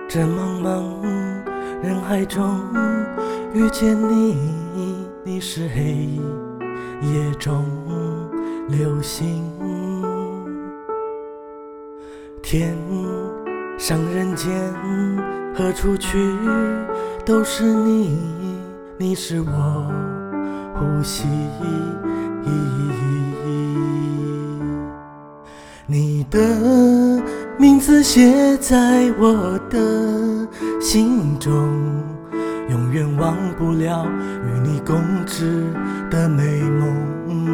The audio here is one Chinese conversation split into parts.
这茫茫人海中遇见你，你是黑夜中流星。天上人间何处去，都是你，你是我呼吸。你的名字写在我的心中，永远忘不了与你共织的美梦。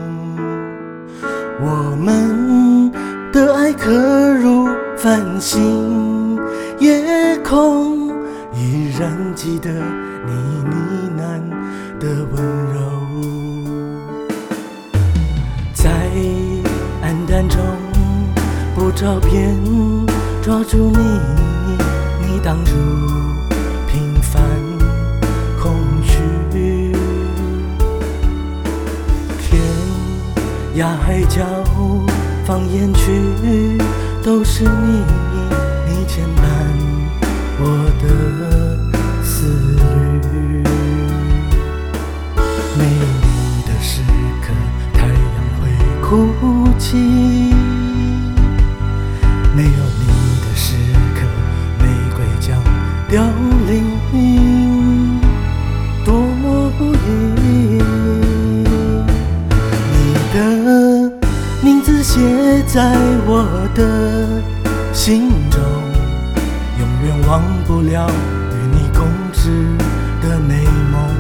我们的爱刻入繁星夜空，依然记得你呢喃的温柔。在暗淡中不着边抓住你，你挡住平凡空虚。天涯海角放眼去，都是你，你牵绊我的思虑。没有你的时刻，太阳会哭泣；没有你的时刻，玫瑰将凋零。多不易，你的名字写在我的心中，永远忘不了与你共织的美梦。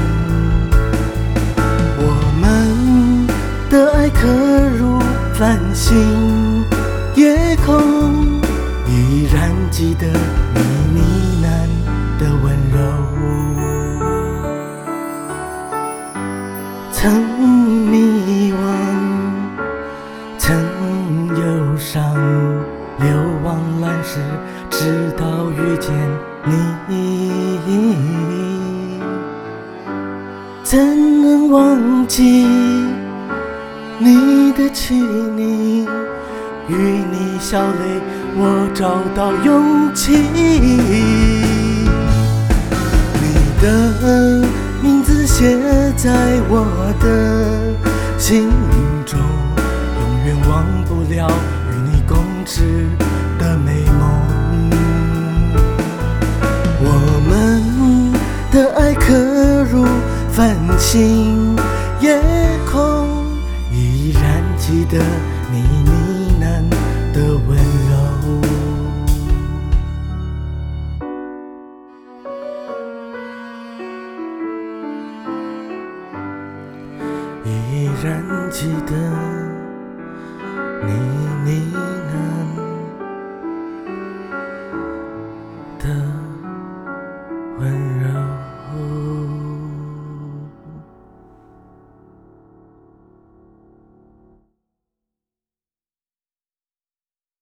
我们的爱刻入繁星夜空，依然记得你呢喃的温柔。曾迷惘，曾忧伤，流亡乱世，直到遇见你。怎能忘记你的亲昵？与你笑泪，我找到勇气。你的名字写在我的心中，永远忘不了与你共织的美梦。我们的爱刻入繁星夜空，依然记得你呢喃的温柔。依然记得你呢喃的温柔。